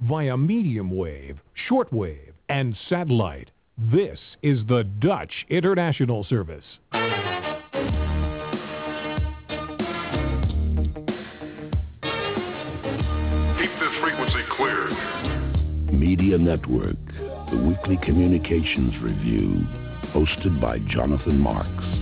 via medium wave, shortwave, and satellite. This is the Dutch International Service. Keep this frequency clear. Media Network, the weekly communications review, hosted by Jonathan Marks.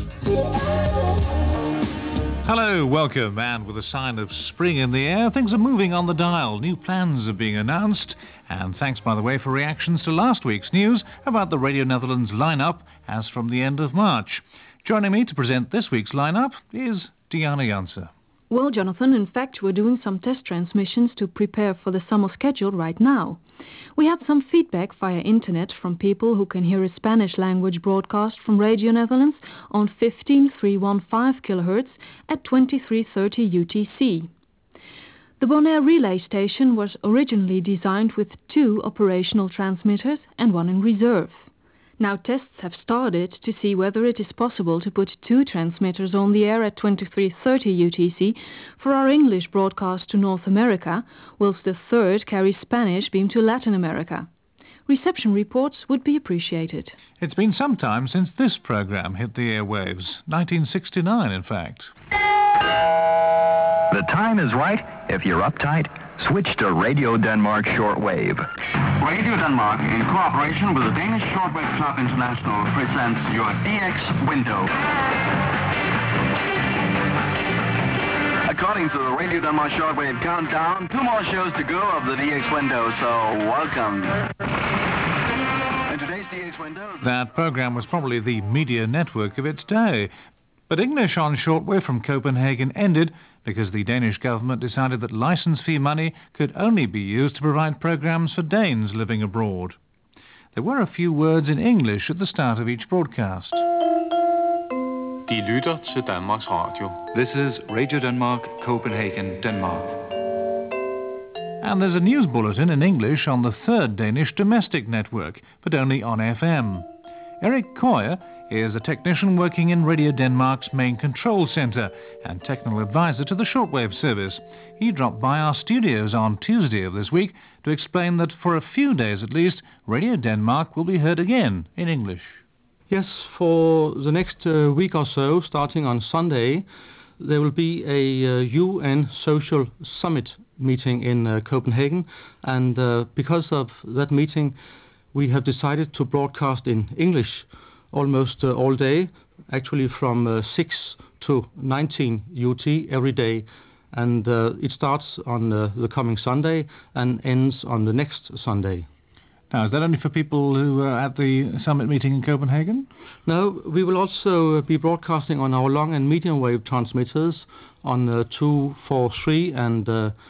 Hello, welcome, and with a sign of spring in the air, things are moving on the dial. New plans are being announced, and thanks, by the way, for reactions to last week's news about the Radio Netherlands lineup as from the end of March. Joining me to present this week's lineup is Diana Jansen. Well, Jonathan, in fact, we're doing some test transmissions to prepare for the summer schedule right now. We have some feedback via internet from people who can hear a Spanish language broadcast from Radio Netherlands on 15315 kHz at 2330 UTC. The Bonaire relay station was originally designed with 2 operational transmitters and 1 in reserve. Now tests have started to see whether it is possible to put 2 transmitters on the air at 2330 UTC for our English broadcast to North America, whilst the 3rd carries Spanish beam to Latin America. Reception reports would be appreciated. It's been some time since this programme hit the airwaves, 1969 in fact. The time is right. If you're uptight, switch to Radio Denmark Shortwave. Radio Denmark, in cooperation with the Danish Shortwave Club International, presents your DX window. According to the Radio Denmark Shortwave countdown, 2 more shows to go of the DX window, so welcome. In today's DX window... That programme was probably the media network of its day. But English on shortwave from Copenhagen ended because the Danish government decided that licence fee money could only be used to provide programmes for Danes living abroad. There were a few words in English at the start of each broadcast. De lytter til Danmarks Radio. This is Radio Denmark, Copenhagen, Denmark. And there's a news bulletin in English on the 3rd Danish domestic network, but only on FM. Erik Køyer is a technician working in Radio Denmark's main control centre and technical advisor to the shortwave service. He dropped by our studios on Tuesday of this week to explain that for a few days at least, Radio Denmark will be heard again in English. Yes, for the next week or so, starting on Sunday, there will be a UN Social Summit meeting in Copenhagen, and because of that meeting, we have decided to broadcast in English almost all day, actually from 6 to 19 UT every day. And it starts on the coming Sunday and ends on the next Sunday. Now, is that only for people who are at the summit meeting in Copenhagen? No, we will also be broadcasting on our long and medium wave transmitters on 243 and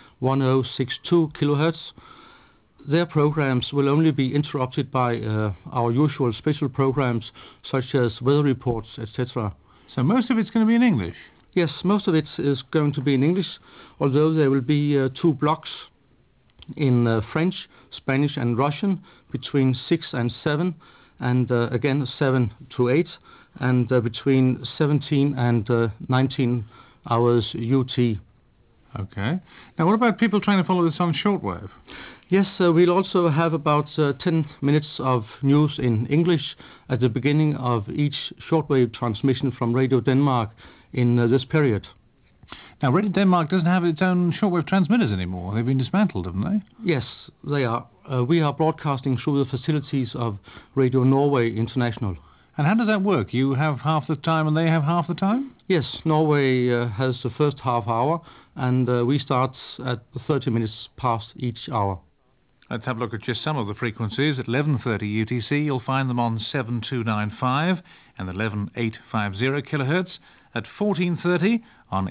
1062 kilohertz. Their programs will only be interrupted by our usual special programs such as weather reports, etc. So most of it's going to be in English? Yes, most of it is going to be in English, although there will be 2 blocks in French, Spanish and Russian between 6 and 7, and again 7 to 8, and between 17 and 19 hours UT. Okay. Now, what about people trying to follow this on shortwave? Yes, we'll also have about 10 minutes of news in English at the beginning of each shortwave transmission from Radio Denmark in this period. Now, Radio Denmark doesn't have its own shortwave transmitters anymore. They've been dismantled, haven't they? Yes, they are. We are broadcasting through the facilities of Radio Norway International. And how does that work? You have half the time and they have half the time? Yes, Norway has the first half hour, and we start at 30 minutes past each hour. Let's have a look at just some of the frequencies. At 11:30 UTC, you'll find them on 7295 and 11850 kHz. At 14:30 on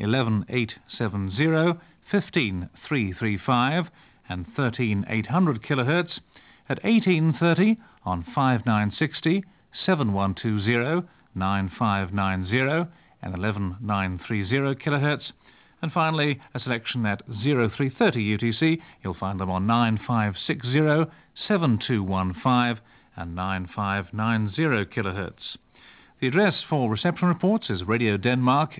11870, 15335 and 13800 kHz. At 18:30 on 5960, 7120, 9590 and 11930 kHz. And finally, a selection at 0330 UTC. You'll find them on 9560, 7215 and 9590 kHz. The address for reception reports is Radio Denmark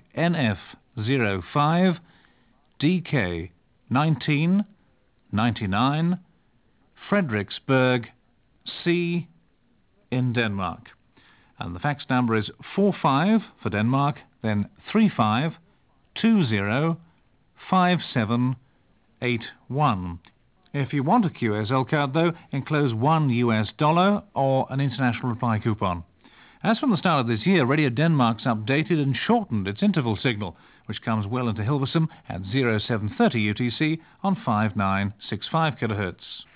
NF05 DK 19 99 Frederiksberg C in Denmark. And the fax number is 45 for Denmark, then 35205781. If you want a QSL card, though, enclose $1 or an international reply coupon. As from the start of this year, Radio Denmark's updated and shortened its interval signal, which comes well into Hilversum at 0730 UTC on 5965 kHz.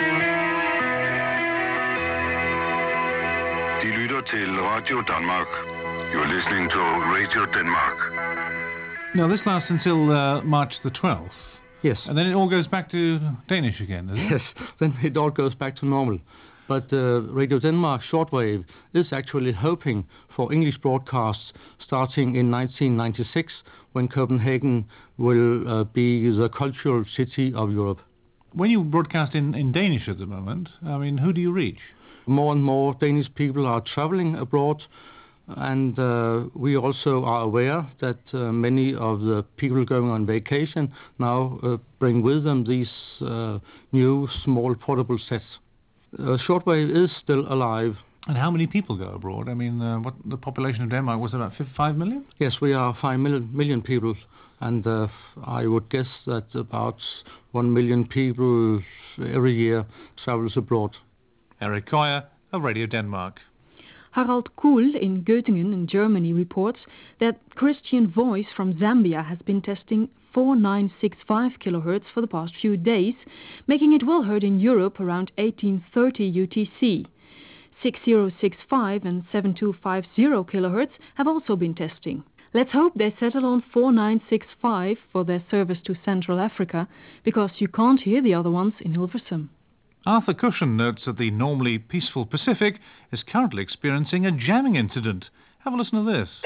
De lytter til Radio Danmark. You're listening to Radio Denmark. Now, this lasts until March the 12th. Yes. And then it all goes back to Danish again, is it? Yes, then it all goes back to normal. But Radio Denmark shortwave is actually hoping for English broadcasts starting in 1996, when Copenhagen will be the cultural city of Europe. When you broadcast in Danish at the moment, I mean, who do you reach? More and more Danish people are traveling abroad, and we also are aware that many of the people going on vacation now bring with them these new small portable sets. Shortwave is still alive. And how many people go abroad? I mean, what the population of Denmark was about 5 million? Yes, we are 5 million people, and I would guess that about 1 million people every year travels abroad. Erik Køyer of Radio Denmark. Harald Kuhl in Göttingen in Germany reports that Christian Voice from Zambia has been testing 4965 kHz for the past few days, making it well heard in Europe around 1830 UTC. 6065 and 7250 kHz have also been testing. Let's hope they settle on 4965 for their service to Central Africa, because you can't hear the other ones in Hilversum. Arthur Cushion notes that the normally peaceful Pacific is currently experiencing a jamming incident. Have a listen to this.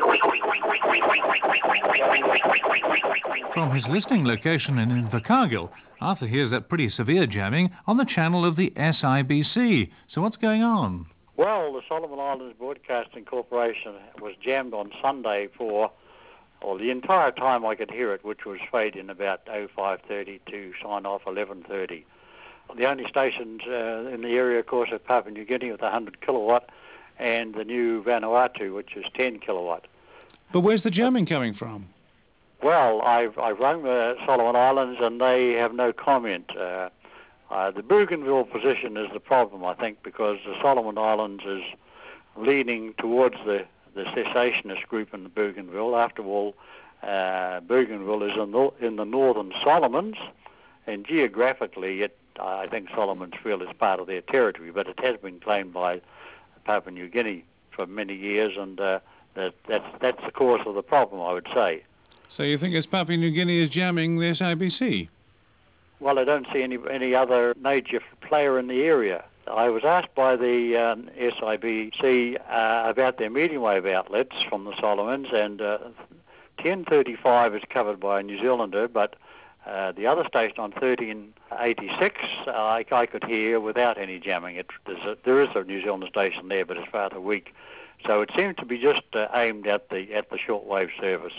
From his listening location in Invercargill, Arthur hears that pretty severe jamming on the channel of the SIBC. So what's going on? Well, the Solomon Islands Broadcasting Corporation was jammed on Sunday for, well, the entire time I could hear it, which was fading about 0530 to sign off 1130. The only stations in the area, of course, are Papua New Guinea with 100 kilowatt and the new Vanuatu, which is 10 kilowatt. But where's the jamming coming from? Well, I've rung the Solomon Islands and they have no comment. The Bougainville position is the problem, I think, because the Solomon Islands is leaning towards the cessationist group in the Bougainville. After all, Bougainville is in the northern Solomons, and geographically I think Solomons feel it's part of their territory, but it has been claimed by Papua New Guinea for many years, and that's the cause of the problem, I would say. So you think it's Papua New Guinea is jamming the SIBC? Well, I don't see any other major player in the area. I was asked by the SIBC about their medium wave outlets from the Solomons, and 1035 is covered by a New Zealander, but the other station on 1386 I could hear without any jamming. There is a New Zealand station there, but it's rather weak. So it seems to be just aimed at the shortwave service.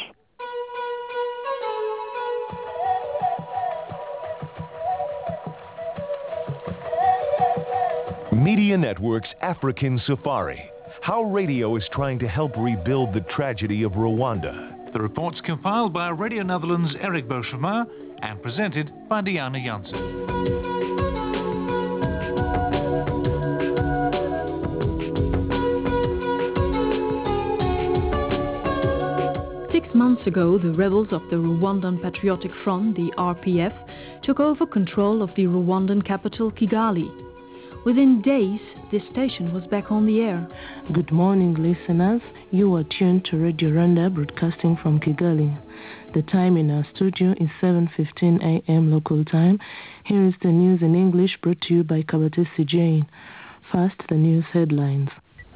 Media Network's African Safari. How radio is trying to help rebuild the tragedy of Rwanda. The report's compiled by Radio Netherlands' Eric Beauchemin and presented by Diana Janssen. Six months ago, the rebels of the Rwandan Patriotic Front, the RPF, took over control of the Rwandan capital, Kigali. Within days, this station was back on the air. Good morning, listeners. You are tuned to Radio Rwanda, broadcasting from Kigali. The time in our studio is 7:15 a.m. local time. Here is the news in English brought to you by Kabatesi Jane. First, the news headlines.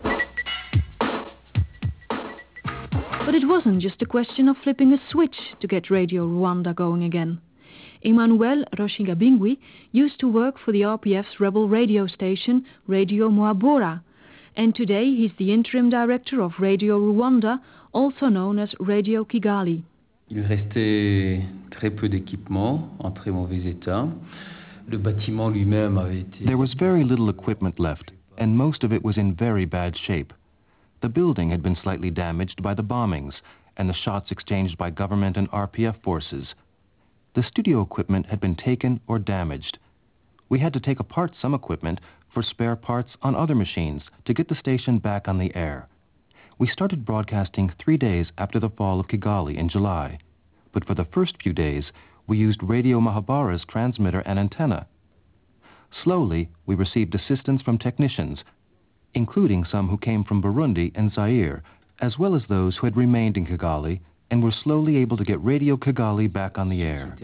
But it wasn't just a question of flipping a switch to get Radio Rwanda going again. Emmanuel Roshingabingwi used to work for the RPF's rebel radio station, Radio Muhabura, and today he's the interim director of Radio Rwanda, also known as Radio Kigali. Il restait très peu d'équipements en très mauvais état. There was very little equipment left, and most of it was in very bad shape. The building had been slightly damaged by the bombings and the shots exchanged by government and RPF forces. The studio equipment had been taken or damaged. We had to take apart some equipment for spare parts on other machines to get the station back on the air. We started broadcasting 3 days after the fall of Kigali in July, but for the first few days, we used Radio Mahabara's transmitter and antenna. Slowly, we received assistance from technicians, including some who came from Burundi and Zaire, as well as those who had remained in Kigali and were slowly able to get Radio Kigali back on the air.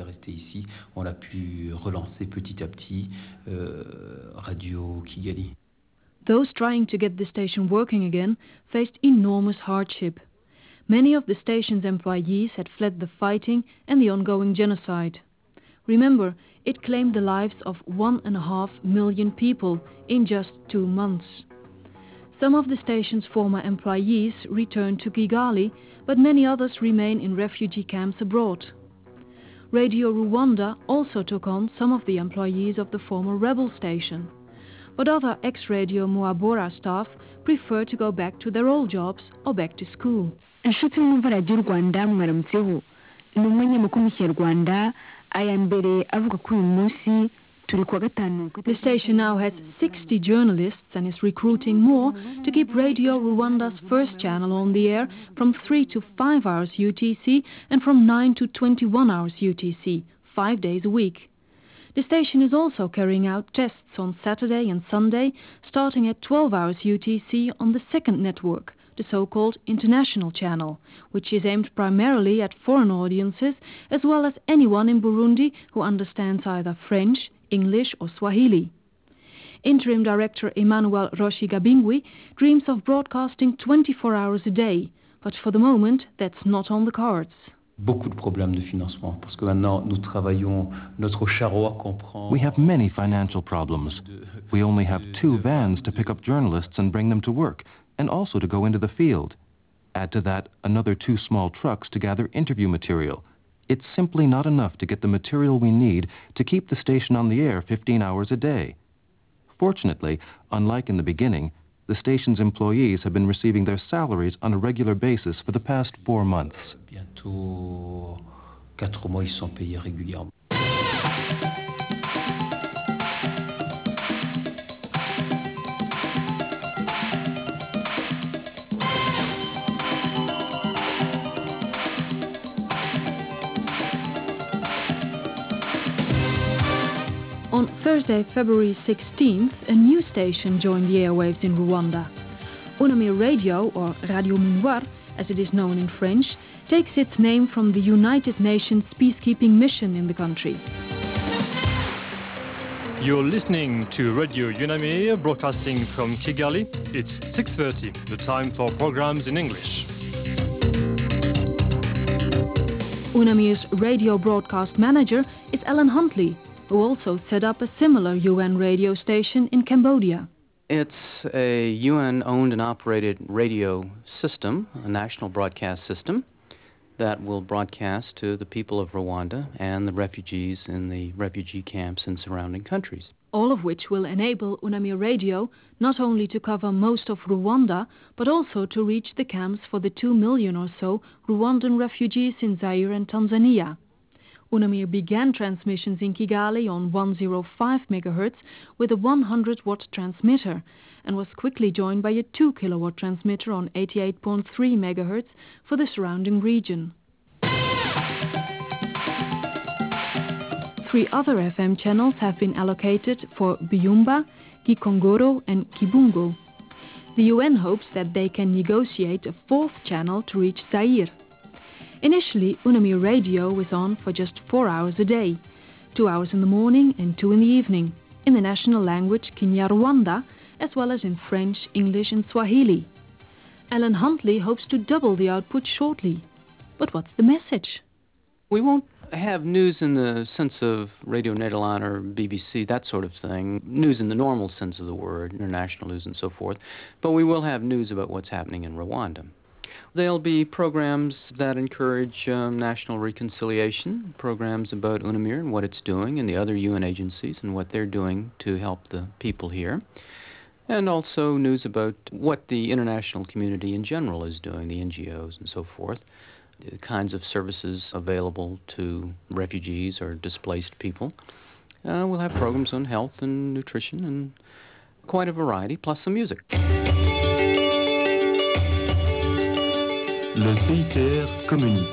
Those trying to get the station working again faced enormous hardship. Many of the station's employees had fled the fighting and the ongoing genocide. Remember, it claimed the lives of 1.5 million people in just 2 months. Some of the station's former employees returned to Kigali, but many others remain in refugee camps abroad. Radio Rwanda also took on some of the employees of the former rebel station. But other ex-Radio Muhabura staff prefer to go back to their old jobs or back to school. inshuti mwumva radiyo rwanda mwaramutseho ni umunyamakuru mu kinyarwanda aya mbere avuga ko uyu munsi turi kuwa gatanu. The station now has 60 journalists and is recruiting more to keep Radio Rwanda's first channel on the air from 3 to 5 hours UTC and from 9 to 21 hours UTC, 5 days a week. The station is also carrying out tests on Saturday and Sunday, starting at 12 hours UTC on the second network, the so-called international channel, which is aimed primarily at foreign audiences as well as anyone in Burundi who understands either French, English or Swahili. Interim Director Emmanuel Roshi-Gabingwi dreams of broadcasting 24 hours a day, but for the moment that's not on the cards. Beaucoup de problèmes de financement parce que maintenant nous travaillons notre charroi comprend. We have many financial problems. We only have 2 vans to pick up journalists and bring them to work, and also to go into the field. Add to that another 2 small trucks to gather interview material. It's simply not enough to get the material we need to keep the station on the air 15 hours a day. Fortunately, unlike in the beginning, the station's employees have been receiving their salaries on a regular basis for the past 4 months. Bientôt 4 mois, ils sont payés régulièrement. On Thursday, February 16th, a new station joined the airwaves in Rwanda. Unamir Radio, or Radio Minuar, as it is known in French, takes its name from the United Nations peacekeeping mission in the country. You're listening to Radio Unamir, broadcasting from Kigali. It's 6:30, the time for programs in English. Unamir's radio broadcast manager is Alan Huntley, who also set up a similar UN radio station in Cambodia. It's a UN-owned and operated radio system, a national broadcast system, that will broadcast to the people of Rwanda and the refugees in the refugee camps in surrounding countries. All of which will enable Unamir Radio not only to cover most of Rwanda, but also to reach the camps for the 2 million or so Rwandan refugees in Zaire and Tanzania. Unamir began transmissions in Kigali on 105 MHz with a 100-watt transmitter and was quickly joined by a 2-kilowatt transmitter on 88.3 MHz for the surrounding region. 3 other FM channels have been allocated for Byumba, Gikongoro and Kibungo. The UN hopes that they can negotiate a 4th channel to reach Zaire. Initially, Unamir Radio was on for just 4 hours a day, 2 hours in the morning and 2 in the evening, in the national language Kinyarwanda, as well as in French, English and Swahili. Alan Huntley hopes to double the output shortly. But what's the message? We won't have news in the sense of Radio Nederland or BBC, that sort of thing, news in the normal sense of the word, international news and so forth, but we will have news about what's happening in Rwanda. There'll be programs that encourage national reconciliation, programs about UNAMIR and what it's doing, and the other UN agencies and what they're doing to help the people here. And also news about what the international community in general is doing, the NGOs and so forth, the kinds of services available to refugees or displaced people. We'll have programs on health and nutrition and quite a variety, plus some music. Le CICR communique.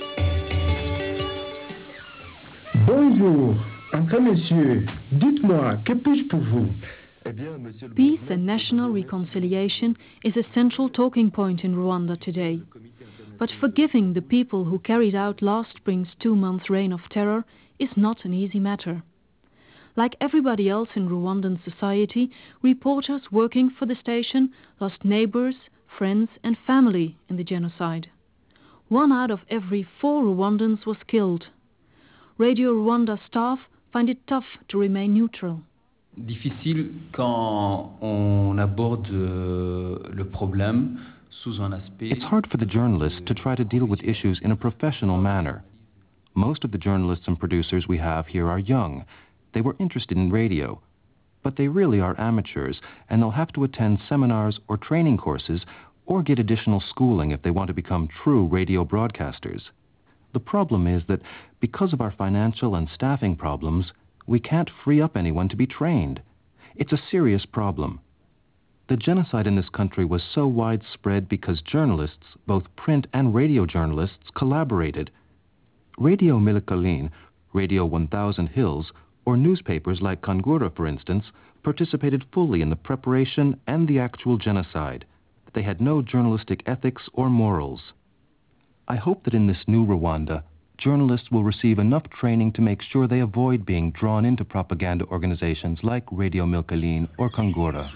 Bonjour, Entrée messieurs, dites-moi, que puis-je pour vous? Peace and national reconciliation is a central talking point in Rwanda today. But forgiving the people who carried out last spring's 2-month reign of terror is not an easy matter. Like everybody else in Rwandan society, reporters working for the station lost neighbors, friends and family in the genocide. 1 out of every 4 Rwandans was killed. Radio Rwanda staff find it tough to remain neutral. Difficile quand on aborde le problème sous un aspect. It's hard for the journalists to try to deal with issues in a professional manner. Most of the journalists and producers we have here are young. They were interested in radio, but they really are amateurs, and they'll have to attend seminars or training courses or get additional schooling if they want to become true radio broadcasters. The problem is that because of our financial and staffing problems, we can't free up anyone to be trained. It's a serious problem. The genocide in this country was so widespread because journalists, both print and radio journalists, collaborated. Radio Milikaline, Radio 1000 Hills, or newspapers like Kangura, for instance, participated fully in the preparation and the actual genocide. They had no journalistic ethics or morals. I hope that in this new Rwanda, journalists will receive enough training to make sure they avoid being drawn into propaganda organizations like Radio Milkaline or Kangura.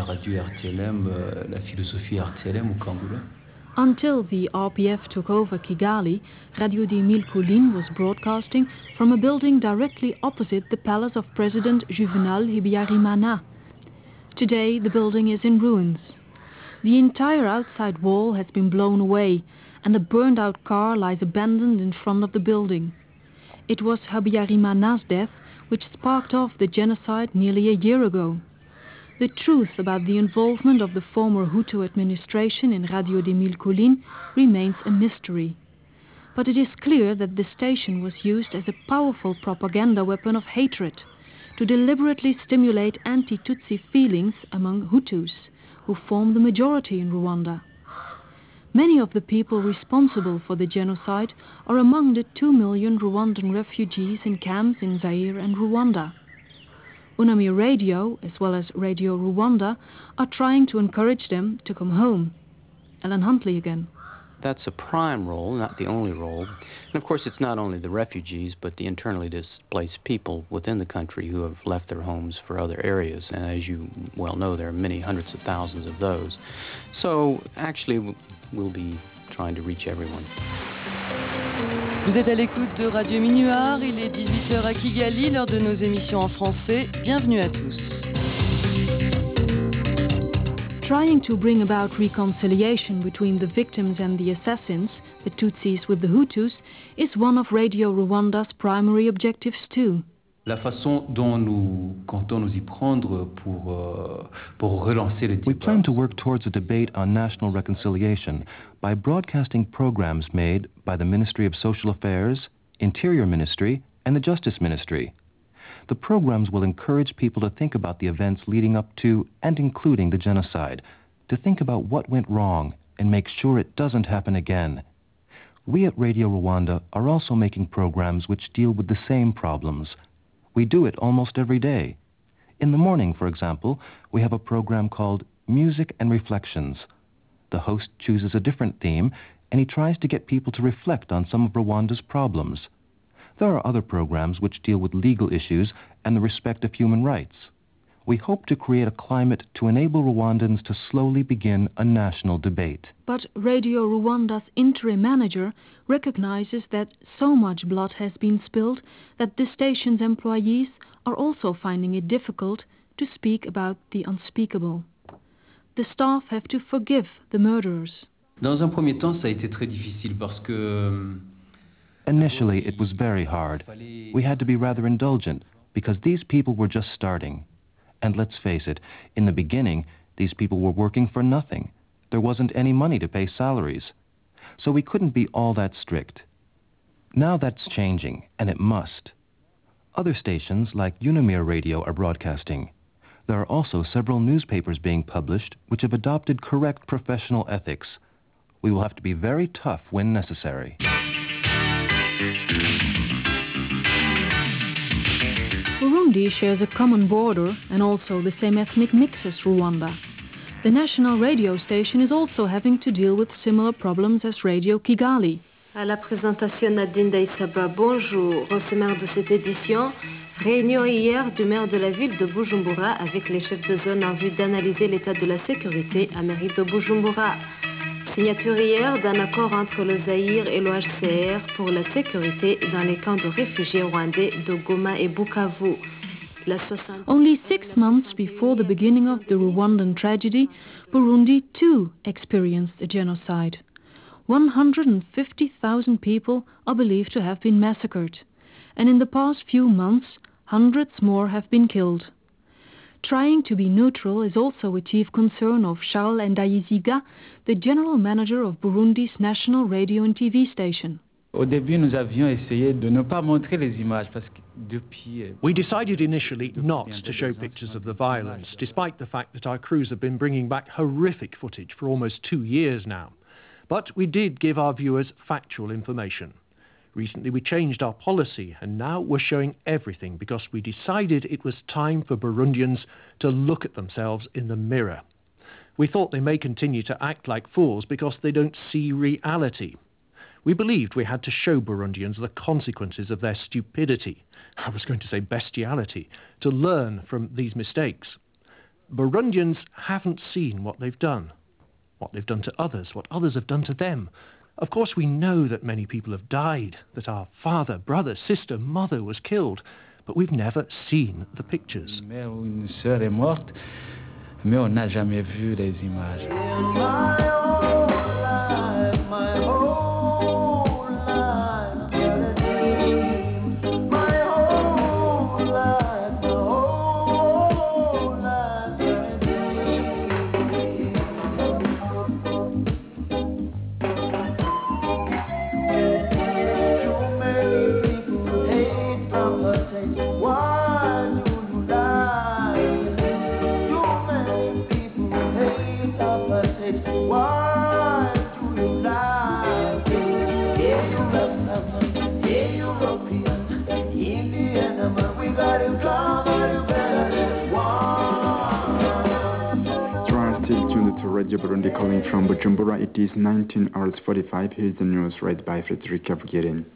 Until the RPF took over Kigali, Radio di Milkaline was broadcasting from a building directly opposite the palace of President Juvenal Habyarimana. Today, the building is in ruins. The entire outside wall has been blown away, and a burned-out car lies abandoned in front of the building. It was Habyarimana's death which sparked off the genocide nearly a year ago. The truth about the involvement of the former Hutu administration in Radio di Milkaline remains a mystery. But it is clear that the station was used as a powerful propaganda weapon of hatred to deliberately stimulate anti-Tutsi feelings among Hutus, who form the majority in Rwanda. Many of the people responsible for the genocide are among the 2 million Rwandan refugees in camps in Zaire and Rwanda. UNAMIR Radio, as well as Radio Rwanda, are trying to encourage them to come home. Ellen Huntley again. That's a prime role, not the only role. And of course, it's not only the refugees, but the internally displaced people within the country who have left their homes for other areas. And as you well know, there are many hundreds of thousands of those. So actually, we'll be trying to reach everyone. Vous êtes à l'écoute de Radio Minuar, il est 18h à Kigali, l'heure de nos émissions en français. Bienvenue à tous. Trying to bring about reconciliation between the victims and the assassins, the Tutsis with the Hutus, is one of Radio Rwanda's primary objectives too. La façon dont nous comptons nous y prendre pour relancer le débat. We plan to work towards a debate on national reconciliation by broadcasting programs made by the Ministry of Social Affairs, Interior Ministry, and the Justice Ministry. The programs will encourage people to think about the events leading up to and including the genocide, to think about what went wrong and make sure it doesn't happen again. We at Radio Rwanda are also making programs which deal with the same problems. We do it almost every day. In the morning, for example, we have a program called Music and Reflections. The host chooses a different theme, and he tries to get people to reflect on some of Rwanda's problems. There are other programs which deal with legal issues and the respect of human rights. We hope to create a climate to enable Rwandans to slowly begin a national debate. But Radio Rwanda's interim manager recognizes that so much blood has been spilled that the station's employees are also finding it difficult to speak about the unspeakable. The staff have to forgive the murderers. Dans un premier temps, ça a été très difficile parce que Initially, it was very hard. We had to be rather indulgent because these people were just starting. And let's face it, in the beginning, these people were working for nothing. There wasn't any money to pay salaries. So we couldn't be all that strict. Now that's changing, and it must. Other stations, like Unamir Radio, are broadcasting. There are also several newspapers being published which have adopted correct professional ethics. We will have to be very tough when necessary. Burundi shares a common border and also the same ethnic mix as Rwanda. The national radio station is also having to deal with similar problems as Radio Kigali. À la présentation, Nadine Daïsaba, bonjour. Au sommaire de cette édition, réunion hier du maire de la ville de Bujumbura avec les chefs de zone en vue d'analyser l'état de la sécurité à mairie de Bujumbura. Signature hier d'un accord entre le Zaïre et l'OHCR pour la sécurité dans les camps de réfugiés rwandais de Goma et Bukavu. Only 6 months before the beginning of the Rwandan tragedy, Burundi too experienced a genocide. 150,000 people are believed to have been massacred, and in the past few months, hundreds more have been killed. Trying to be neutral is also a chief concern of Charles Ndayiziga, the general manager of Burundi's national radio and TV station. Au début, nous avions essayé de ne pas montrer les images parce que depuis. We decided initially not to show pictures of the violence, despite the fact that our crews have been bringing back horrific footage for almost 2 years now. But we did give our viewers factual information. Recently we changed our policy and now we're showing everything because we decided it was time for Burundians to look at themselves in the mirror. We thought they may continue to act like fools because they don't see reality. We believed we had to show Burundians the consequences of their stupidity, I was going to say bestiality, to learn from these mistakes. Burundians haven't seen what they've done to others, what others have done to them. Of course, we know that many people have died, that our father, brother, sister, mother was killed, but we've never seen the pictures. Mère ou une sœur est morte, mais on n'a jamais vu les images. Radio Burundi calling from Bujumbura. It is 19 hours 45. Here's the news read by Frederica Vugerin.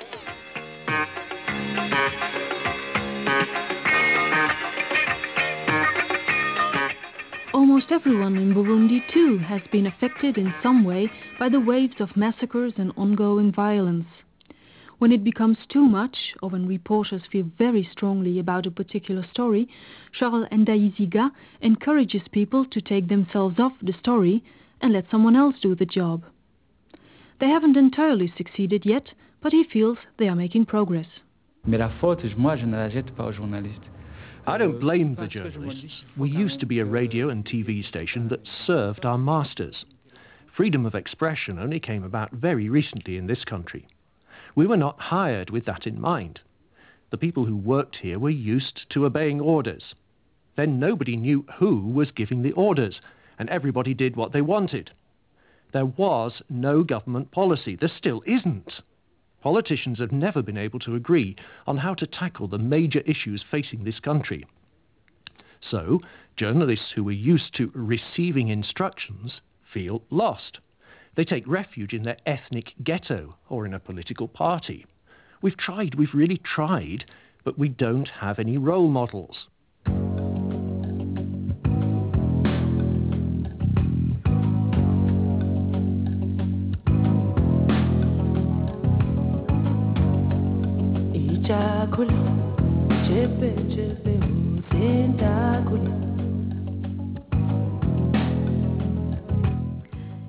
Almost everyone in Burundi too has been affected in some way by the waves of massacres and ongoing violence. When it becomes too much, or when reporters feel very strongly about a particular story, Charles Ndayiziga encourages people to take themselves off the story and let someone else do the job. They haven't entirely succeeded yet, but he feels they are making progress. Mais la faute, moi, je ne la jette pas aux journalistes. I don't blame the journalists. We used to be a radio and TV station that served our masters. Freedom of expression only came about very recently in this country. We were not hired with that in mind. The people who worked here were used to obeying orders. Then nobody knew who was giving the orders, and everybody did what they wanted. There was no government policy. There still isn't. Politicians have never been able to agree on how to tackle the major issues facing this country. So, journalists who were used to receiving instructions feel lost. They take refuge in their ethnic ghetto or in a political party. We've really tried, but we don't have any role models.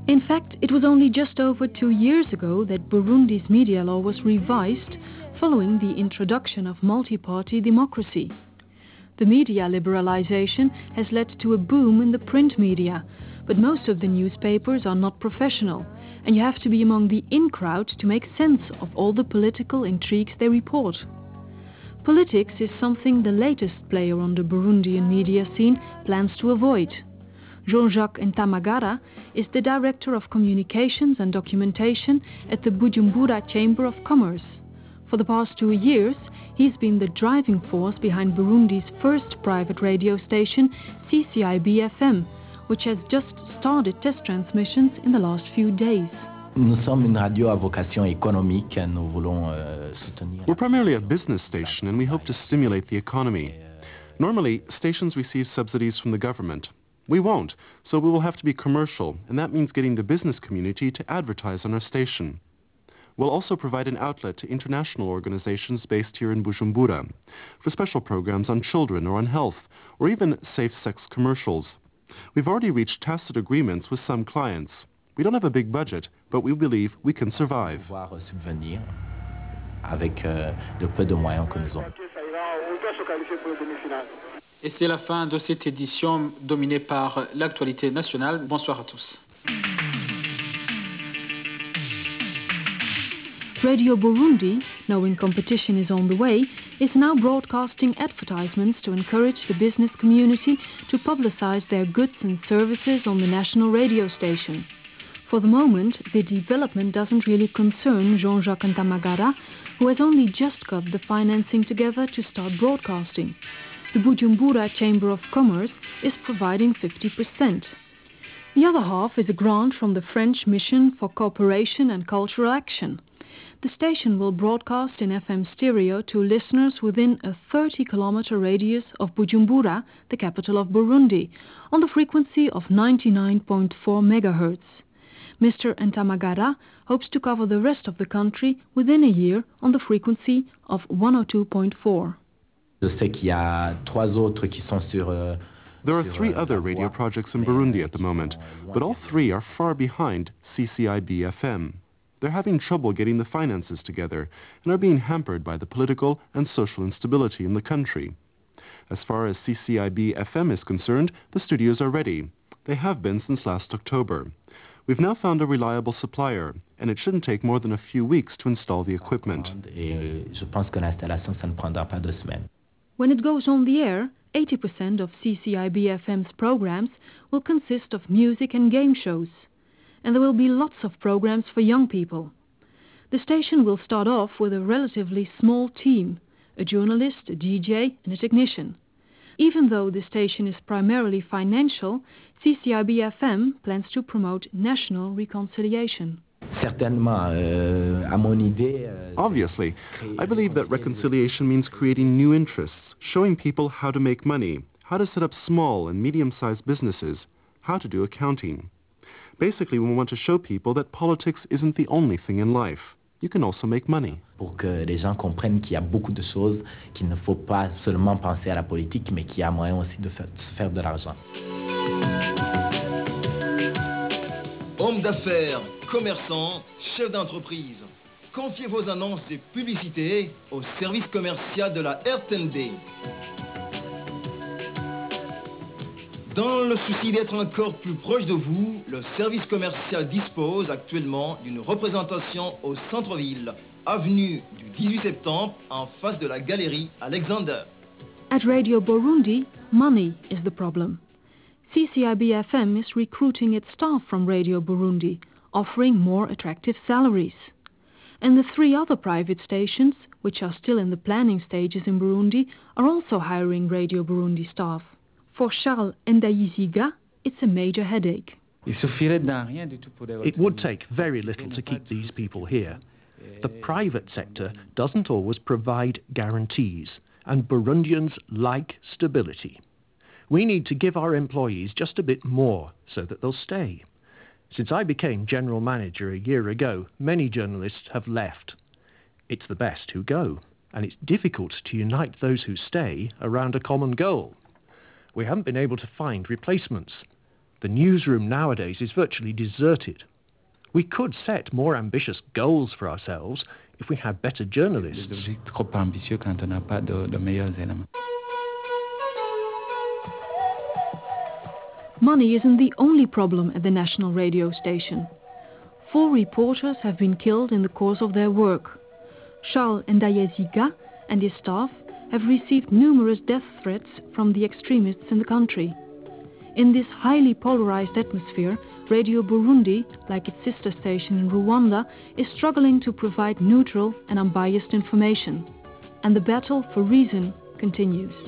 In fact, it was only just over 2 years ago that Burundi's media law was revised following the introduction of multi-party democracy. The media liberalization has led to a boom in the print media, but most of the newspapers are not professional, and you have to be among the in crowd to make sense of all the political intrigues they report. Politics is something the latest player on the Burundian media scene plans to avoid. Jean-Jacques Ntamagara is the Director of Communications and Documentation at the Bujumbura Chamber of Commerce. For the past 2 years, he's been the driving force behind Burundi's first private radio station, CCIB-FM, which has just started test transmissions in the last few days. Nous sommes une radio à vocation économique. Nous voulons soutenir. We're primarily a business station and we hope to stimulate the economy. Normally, stations receive subsidies from the government. We won't, so we will have to be commercial, and that means getting the business community to advertise on our station. We'll also provide an outlet to international organizations based here in Bujumbura for special programs on children or on health, or even safe-sex commercials. We've already reached tacit agreements with some clients. We don't have a big budget, but we believe we can survive. Subvenir avec le peu de moyens que nous avons. Et c'est la fin de cette édition dominée par l'actualité nationale. Bonsoir à tous. Radio Burundi, knowing competition is on the way, is now broadcasting advertisements to encourage the business community to publicize their goods and services on the national radio station. For the moment, the development doesn't really concern Jean-Jacques Ntamagara, who has only just got the financing together to start broadcasting. The Bujumbura Chamber of Commerce is providing 50%. The other half is a grant from the French Mission for Cooperation and Cultural Action. The station will broadcast in FM stereo to listeners within a 30-kilometer radius of Bujumbura, the capital of Burundi, on the frequency of 99.4 megahertz. Mr. Ntamagara hopes to cover the rest of the country within a year on the frequency of 102.4. Je sais qu'il y a 3 autres qui sont sur There are 3 other radio projects in Burundi at the moment, but all 3 are far behind CCIB-FM. They're having trouble getting the finances together and are being hampered by the political and social instability in the country. As far as CCIB-FM is concerned, the studios are ready. They have been since last October. We've now found a reliable supplier, and it shouldn't take more than a few weeks to install the equipment. Je pense que l'installation, ça ne prendra pas 2 semaines. When it goes on the air, 80% of CCIB-FM's programs will consist of music and game shows. And there will be lots of programs for young people. The station will start off with a relatively small team, a journalist, a DJ and a technician. Even though the station is primarily financial, CCIB-FM plans to promote national reconciliation. Obviously, I believe that reconciliation means creating new interests, showing people how to make money, how to set up small and medium-sized businesses, how to do accounting. Basically, we want to show people that politics isn't the only thing in life. You can also make money. Pour que les gens comprennent qu'il y a beaucoup de choses, qu'il ne faut pas seulement penser à la politique, mais qu'il y a moyen aussi de se faire de l'argent. Hommes d'affaires, commerçants, chefs d'entreprise, confiez vos annonces et publicités au service commercial de la RTNB. Dans le souci d'être encore plus proche de vous, le service commercial dispose actuellement d'une représentation au centre-ville, avenue du 18 septembre, en face de la galerie Alexander. At Radio Burundi, money is the problem. CCIB-FM is recruiting its staff from Radio Burundi, offering more attractive salaries. And the 3 other private stations, which are still in the planning stages in Burundi, are also hiring Radio Burundi staff. For Charles Ndayiziga, it's a major headache. It would take very little to keep these people here. The private sector doesn't always provide guarantees, and Burundians like stability. We need to give our employees just a bit more so that they'll stay. Since I became general manager a year ago, many journalists have left. It's the best who go, and it's difficult to unite those who stay around a common goal. We haven't been able to find replacements. The newsroom nowadays is virtually deserted. We could set more ambitious goals for ourselves if we had better journalists. Trop ambitieux quand on n'a pas de meilleurs éléments. Money isn't the only problem at the national radio station. 4 reporters have been killed in the course of their work. Charles Ndayeziga and his staff have received numerous death threats from the extremists in the country. In this highly polarized atmosphere, Radio Burundi, like its sister station in Rwanda, is struggling to provide neutral and unbiased information. And the battle for reason continues.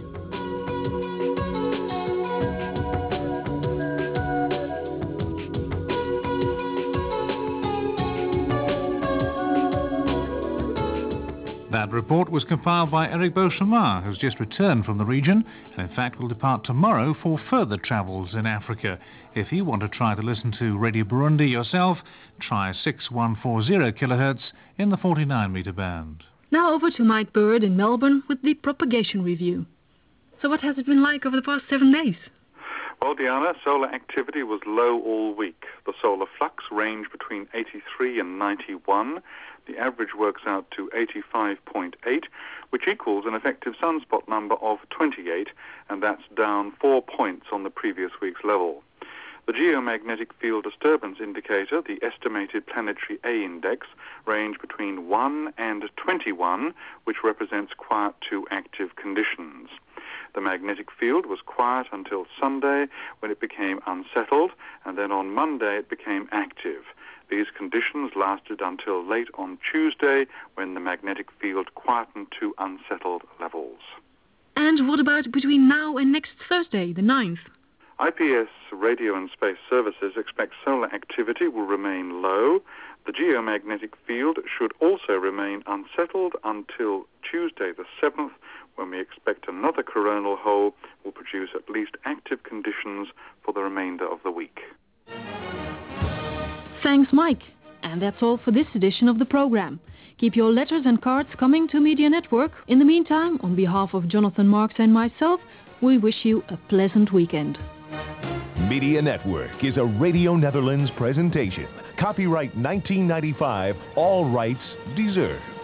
That report was compiled by Eric Beauchemin, who's just returned from the region and in fact will depart tomorrow for further travels in Africa. If you want to try to listen to Radio Burundi yourself, try 6140 kHz in the 49-metre band. Now over to Mike Bird in Melbourne with the propagation review. So what has it been like over the past 7 days? Well, Diana, solar activity was low all week. The solar flux ranged between 83 and 91. The average works out to 85.8, which equals an effective sunspot number of 28, and that's down 4 points on the previous week's level. The geomagnetic field disturbance indicator, the estimated planetary A index, ranged between 1 and 21, which represents quiet to active conditions. The magnetic field was quiet until Sunday, when it became unsettled, and then on Monday it became active. These conditions lasted until late on Tuesday, when the magnetic field quietened to unsettled levels. And what about between now and next Thursday, the 9th? IPS Radio and Space Services expect solar activity will remain low. The geomagnetic field should also remain unsettled until Tuesday the 7th, when we expect another coronal hole will produce at least active conditions for the remainder of the week. Thanks, Mike. And that's all for this edition of the program. Keep your letters and cards coming to Media Network. In the meantime, on behalf of Jonathan Marks and myself, we wish you a pleasant weekend. Media Network is a Radio Netherlands presentation. Copyright 1995, all rights reserved.